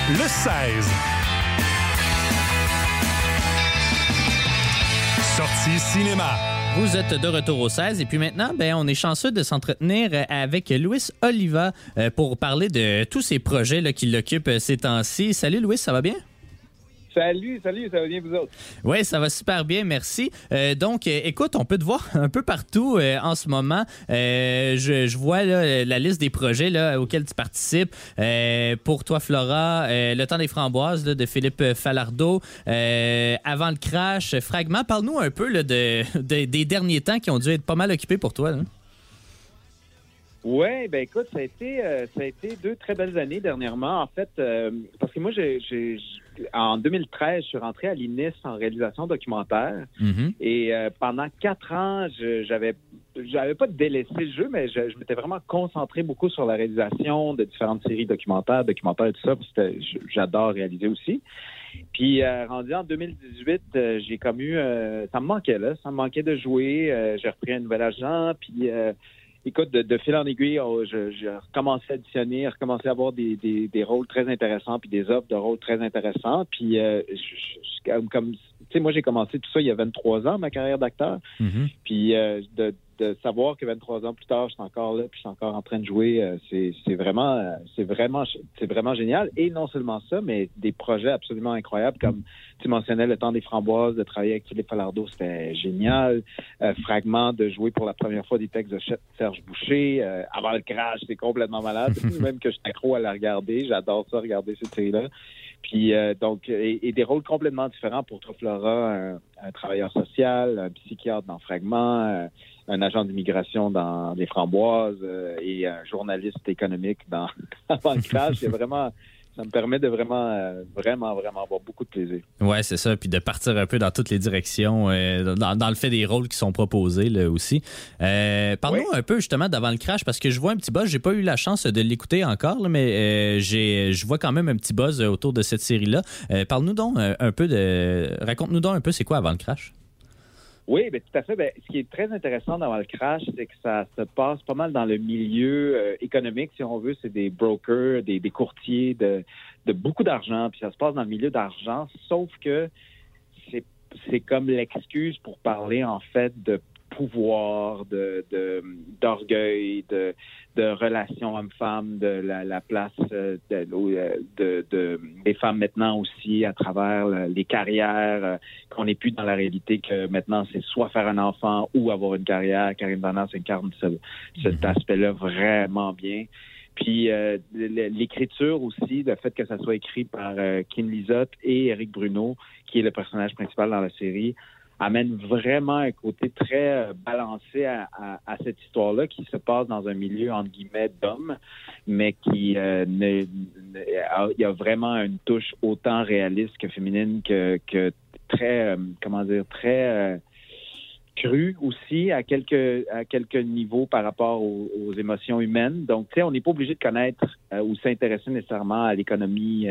le 16. Sortie cinéma. Vous êtes de retour au 16 et puis maintenant, on est chanceux de s'entretenir avec Louis Oliva pour parler de tous ces projets là, qui l'occupent ces temps-ci. Salut Louis, ça va bien? Salut, ça va bien vous autres? Oui, ça va super bien, merci. Donc, écoute, on peut te voir un peu partout en ce moment. Je vois là, la liste des projets là, auxquels tu participes. Pour toi, Flora, Le temps des framboises là, de Philippe Falardeau, Avant le crash, Fragment. Parle-nous un peu là, des derniers temps qui ont dû être pas mal occupés pour toi. Là. Oui, ben écoute, ça a été 2 très belles années dernièrement. En fait, parce que moi, en 2013, je suis rentré à l'INIS en réalisation documentaire. Mm-hmm. Et pendant 4 ans, j'avais pas délaissé le jeu, mais je m'étais vraiment concentré beaucoup sur la réalisation de différentes séries documentaires et tout ça, parce que j'adore réaliser aussi. Puis, rendu en 2018, j'ai comme eu... ça me manquait, là. Ça me manquait de jouer. J'ai repris un nouvel agent, puis... écoute, de fil en aiguille, j'ai recommencé à auditionner, recommencé à avoir des rôles très intéressants, puis des offres de rôles très intéressants. Puis, comme tu sais, moi, j'ai commencé tout ça il y a 23 ans, ma carrière d'acteur. Mm-hmm. Puis, de savoir que 23 ans plus tard, je suis encore là, puis je suis encore en train de jouer, c'est vraiment génial. Et non seulement ça, mais des projets absolument incroyables, comme tu mentionnais Le temps des framboises, de travailler avec Philippe Falardeau, c'était génial. Fragment, de jouer pour la première fois des textes de Serge Boucher. Avant le crash, c'est complètement malade. Même que je suis accro à la regarder. J'adore ça, regarder cette série-là. Puis, donc, et des rôles complètement différents pour toi, Flora, un travailleur social, un psychiatre dans Fragment, un agent d'immigration dans Les Framboises et un journaliste économique dans Avant le crash. C'est vraiment... Ça me permet de vraiment avoir beaucoup de plaisir. Ouais, c'est ça. Puis de partir un peu dans toutes les directions, dans le fait des rôles qui sont proposés là aussi. Parle-nous un peu justement d'Avant le crash, parce que je vois un petit buzz. J'ai pas eu la chance de l'écouter encore, là, mais je vois quand même un petit buzz autour de cette série-là. Parle-nous donc un peu raconte-nous donc un peu c'est quoi Avant le crash. Oui, bien, tout à fait. Ce qui est très intéressant dans le crash, c'est que ça se passe pas mal dans le milieu économique, si on veut. C'est des brokers, des courtiers de beaucoup d'argent. Puis ça se passe dans le milieu d'argent, sauf que c'est comme l'excuse pour parler, en fait, de pouvoir, d'orgueil, de relations hommes-femmes, de la place des femmes maintenant aussi à travers les carrières, qu'on n'est plus dans la réalité que maintenant c'est soit faire un enfant ou avoir une carrière. Karine Vanasse incarne cet aspect-là vraiment bien. Puis l'écriture aussi, le fait que ça soit écrit par Kim Lizotte et Éric Bruno, qui est le personnage principal dans la série, amène vraiment un côté très balancé à cette histoire-là qui se passe dans un milieu, entre guillemets, d'hommes, mais qui il y a vraiment une touche autant réaliste que féminine que très, très crue aussi à quelques niveaux par rapport aux émotions humaines. Donc, tu sais, on n'est pas obligé de connaître ou s'intéresser nécessairement à l'économie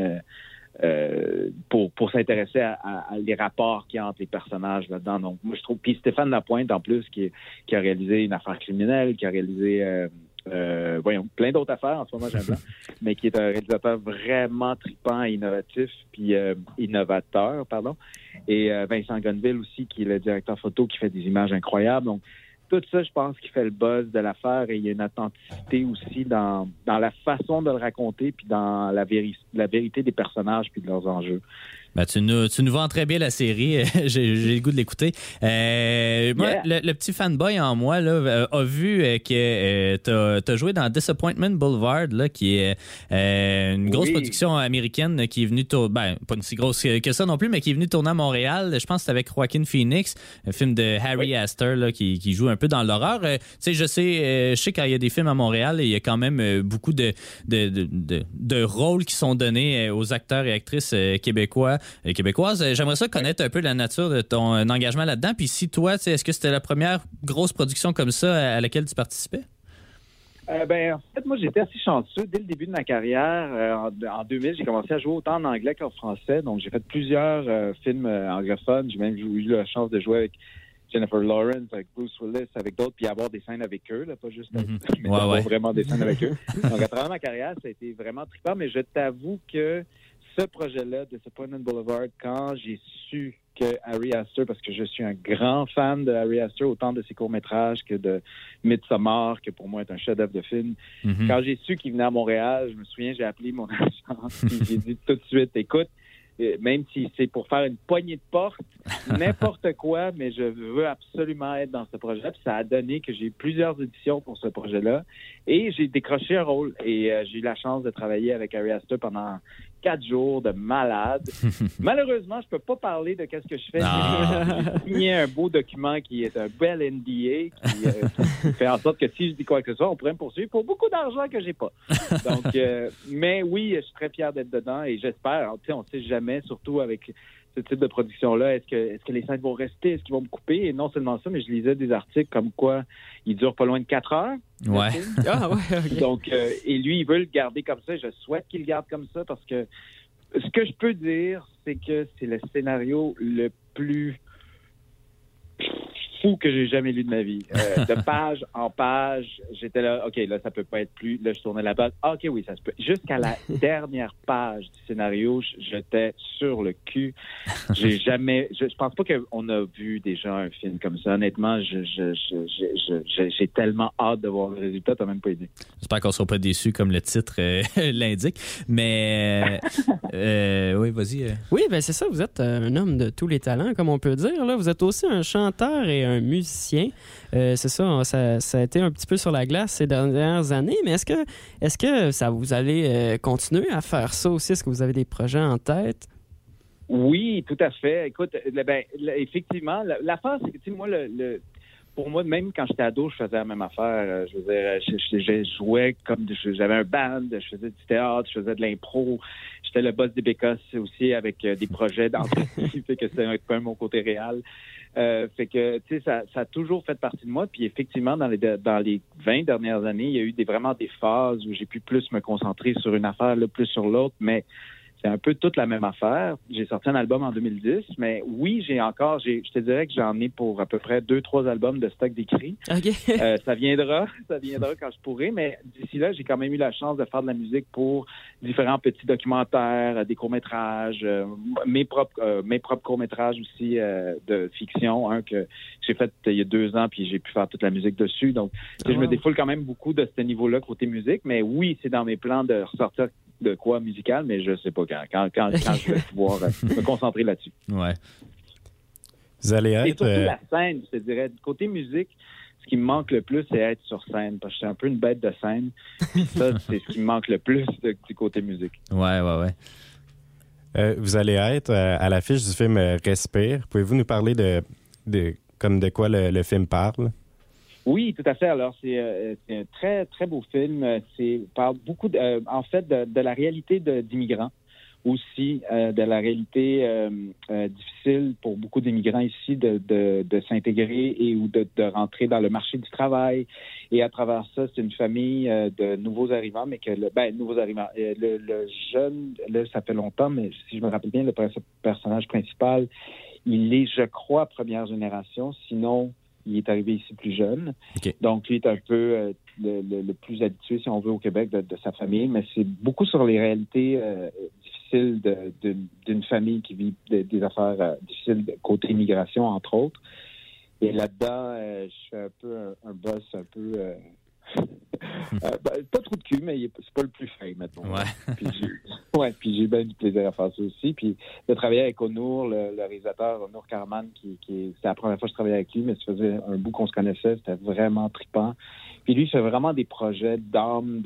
pour s'intéresser à les rapports qu'il y a entre les personnages là-dedans. Donc, moi, je trouve... Puis Stéphane Lapointe, en plus, qui a réalisé Une affaire criminelle, qui a réalisé... plein d'autres affaires, en ce moment, j'aime bien, mais qui est un réalisateur vraiment trippant et innovatif, puis innovateur, pardon. Et Vincent Gonneville aussi, qui est le directeur photo, qui fait des images incroyables. Donc, tout ça, je pense, qui fait le buzz de l'affaire, et il y a une authenticité aussi dans la façon de le raconter, puis dans la vérité des personnages, puis de leurs enjeux. Ben, tu nous vends très bien la série. J'ai le goût de l'écouter. Moi, le petit fanboy en moi là, a vu que t'as joué dans Disappointment Boulevard, là, qui est une grosse production américaine qui est venue pas une si grosse que ça non plus, mais qui est venue tourner à Montréal. Je pense que c'était avec Joaquin Phoenix, un film de Harry Astor là, qui joue un peu dans l'horreur. Tu sais, je sais quand il y a des films à Montréal, il y a quand même beaucoup de rôles qui sont donnés aux acteurs et actrices québécoises. J'aimerais ça connaître un peu la nature de ton engagement là-dedans. Puis si toi, est-ce que c'était la première grosse production comme ça à laquelle tu participais? En fait, moi, j'étais assez chanceux. Dès le début de ma carrière, en 2000, j'ai commencé à jouer autant en anglais qu'en français. Donc, j'ai fait plusieurs films anglophones. J'ai même eu la chance de jouer avec Jennifer Lawrence, avec Bruce Willis, avec d'autres, puis avoir des scènes avec eux, là, pas juste mais avoir vraiment des scènes avec eux. Donc, à travers ma carrière, ça a été vraiment trippant, mais je t'avoue que ce projet-là, Disappointment Boulevard, quand j'ai su que Ari Aster, parce que je suis un grand fan de Ari Aster, autant de ses courts-métrages que de Midsommar, que pour moi est un chef-d'œuvre de film. Mm-hmm. Quand j'ai su qu'il venait à Montréal, je me souviens, j'ai appelé mon agence et j'ai dit tout de suite, écoute, même si c'est pour faire une poignée de porte, n'importe quoi, mais je veux absolument être dans ce projet. Puis ça a donné que j'ai eu plusieurs auditions pour ce projet-là et j'ai décroché un rôle. Et j'ai eu la chance de travailler avec Ari Aster pendant 4 jours de malade. Malheureusement, je peux pas parler de qu'est-ce que je fais. J'ai signé un beau document qui est un bel NDA qui fait en sorte que si je dis quoi que ce soit, on pourrait me poursuivre pour beaucoup d'argent que j'ai pas. Donc, mais oui, je suis très fier d'être dedans et j'espère. Tu sais, on sait jamais, surtout avec ce type de production-là, est-ce que les scènes vont rester, est-ce qu'ils vont me couper? Et non seulement ça, mais je lisais des articles comme quoi il dure pas loin de 4 heures. Ouais. Okay. Donc, et lui, il veut le garder comme ça. Je souhaite qu'il le garde comme ça parce que ce que je peux dire, c'est que c'est le scénario le plus fou que j'ai jamais lu de ma vie. De page en page, j'étais là, OK, là, ça peut pas être plus. Là, je tournais la page. Ah, OK, oui, ça se peut. Jusqu'à la dernière page du scénario, j'étais sur le cul. J'ai jamais... Je pense pas qu'on a vu déjà un film comme ça. Honnêtement, j'ai tellement hâte de voir le résultat. T'as même pas idée. J'espère qu'on sera pas déçus comme le titre l'indique. Mais... oui, vas-y. Oui, ben c'est ça. Vous êtes un homme de tous les talents, comme on peut dire. Là. Vous êtes aussi un chanteur et un musicien. C'est ça, ça a été un petit peu sur la glace ces dernières années, mais est-ce que ça vous allez continuer à faire ça aussi? Est-ce que vous avez des projets en tête? Oui, tout à fait. Écoute, effectivement, l'affaire, c'est que, tu sais, moi, pour moi, même quand j'étais ado, je faisais la même affaire. Je veux dire, je jouais comme j'avais un band, je faisais du théâtre, je faisais de l'impro. J'étais le boss des Bécosses aussi avec des projets d'entreprise, fait que c'est un peu mon côté réel. Fait que, tu sais, ça a toujours fait partie de moi. Puis effectivement, dans les 20 dernières années, il y a eu vraiment des phases où j'ai pu plus me concentrer sur une affaire, là, plus sur l'autre, mais c'est un peu toute la même affaire. J'ai sorti un album en 2010, mais oui, je te dirais que j'en ai pour à peu près 2-3 albums de stock d'écrits. Okay. Ça viendra quand je pourrai, mais d'ici là, j'ai quand même eu la chance de faire de la musique pour différents petits documentaires, des courts-métrages, mes propres courts-métrages aussi de fiction, un que j'ai fait il y a 2 ans, puis j'ai pu faire toute la musique dessus. Donc, je me défoule quand même beaucoup de ce niveau-là côté musique, mais oui, c'est dans mes plans de ressortir de quoi musical, mais je sais pas quand je vais pouvoir me concentrer là-dessus. Ouais. Vous allez être... Et surtout la scène, je te dirais. Du côté musique, ce qui me manque le plus, c'est être sur scène, parce que je suis un peu une bête de scène. Ça, c'est ce qui me manque le plus du côté musique. Ouais. Vous allez être à l'affiche du film Respire. Pouvez-vous nous parler de quoi le film parle? Oui, tout à fait. Alors, c'est un très, très beau film. Parle beaucoup, en fait, de la réalité d'immigrants aussi, de la réalité difficile pour beaucoup d'immigrants ici de s'intégrer et ou de rentrer dans le marché du travail. Et à travers ça, c'est une famille de nouveaux arrivants, mais que nouveaux arrivants. Le jeune, là, ça fait longtemps, mais si je me rappelle bien, le personnage principal, il est, je crois, première génération. Sinon, il est arrivé ici plus jeune. Okay. Donc, lui est un peu le plus habitué, si on veut, au Québec de sa famille. Mais c'est beaucoup sur les réalités difficiles d'une famille qui vit des affaires difficiles côté immigration, entre autres. Et là-dedans, je suis un peu un boss un peu... pas trop de cul, mais c'est pas le plus fin, maintenant. Ouais. Puis j'ai bien du plaisir à faire ça aussi. Puis de travailler avec Onur, le réalisateur, Onur Karaman, c'était la première fois que je travaillais avec lui, mais ça faisait un bout qu'on se connaissait, c'était vraiment trippant. Puis lui, il fait vraiment des projets d'âme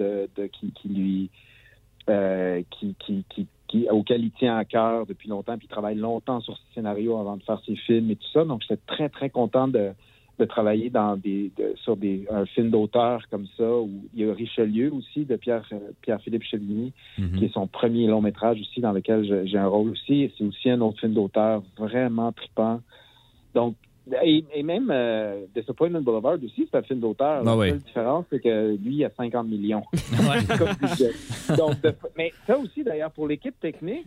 auquel il tient à cœur depuis longtemps, puis il travaille longtemps sur ce scénario avant de faire ses films et tout ça. Donc, j'étais très, très content de travailler sur un film d'auteur comme ça, où il y a Richelieu aussi, de Pierre-Philippe Chevigny, qui est son premier long-métrage aussi, dans lequel j'ai un rôle aussi. Et c'est aussi un autre film d'auteur vraiment trippant. Donc, et même Disappointment Boulevard aussi, c'est un film d'auteur. La seule différence, c'est que lui, il a 50 millions. Donc, mais ça aussi, d'ailleurs, pour l'équipe technique,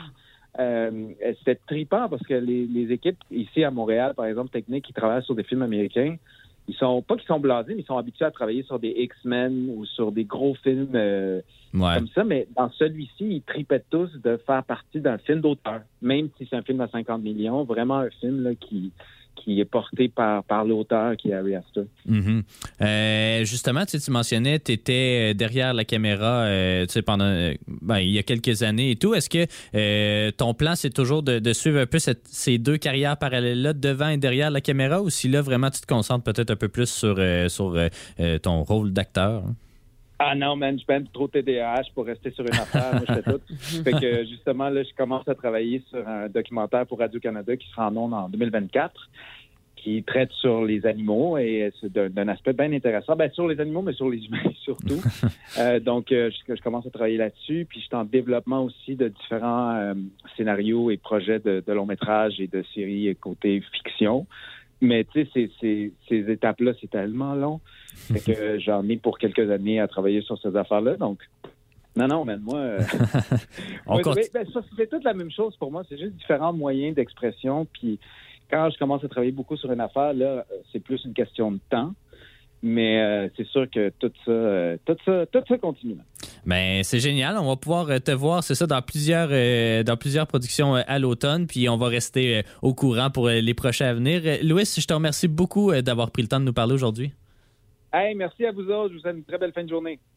c'était trippant parce que les équipes ici à Montréal, par exemple, techniques qui travaillent sur des films américains, pas qu'ils sont blasés, mais ils sont habitués à travailler sur des X-Men ou sur des gros films comme ça. Mais dans celui-ci, ils tripaient tous de faire partie d'un film d'auteur, même si c'est un film à 50 millions. Vraiment un film là, qui est porté par l'auteur, qui est Ari Aster. Mm-hmm. Justement, tu mentionnais, tu étais derrière la caméra pendant il y a quelques années et tout. Est-ce que ton plan, c'est toujours de suivre un peu ces deux carrières parallèles-là, devant et derrière la caméra, ou si là, vraiment, tu te concentres peut-être un peu plus sur ton rôle d'acteur? Hein? Ah non, man, je suis trop TDAH pour rester sur une affaire. Moi, je fais tout. Fait que, justement, là, je commence à travailler sur un documentaire pour Radio-Canada qui sera en ondes en 2024, qui traite sur les animaux et c'est d'un aspect bien intéressant. Bien, sur les animaux, mais sur les humains surtout. Donc, je commence à travailler là-dessus. Puis, je suis en développement aussi de différents scénarios et projets de long-métrage et de séries côté fiction. Mais tu sais, ces étapes-là, c'est tellement long. Fait que j'en ai pour quelques années à travailler sur ces affaires-là. Donc, non, mais moi... c'est toute la même chose pour moi. C'est juste différents moyens d'expression. Puis quand je commence à travailler beaucoup sur une affaire, là, c'est plus une question de temps. Mais c'est sûr que tout ça continue. Ben, c'est génial. On va pouvoir te voir, c'est ça, dans plusieurs productions à l'automne. Puis on va rester au courant pour les prochains à venir. Louis, je te remercie beaucoup d'avoir pris le temps de nous parler aujourd'hui. Hey, merci à vous autres. Je vous souhaite une très belle fin de journée.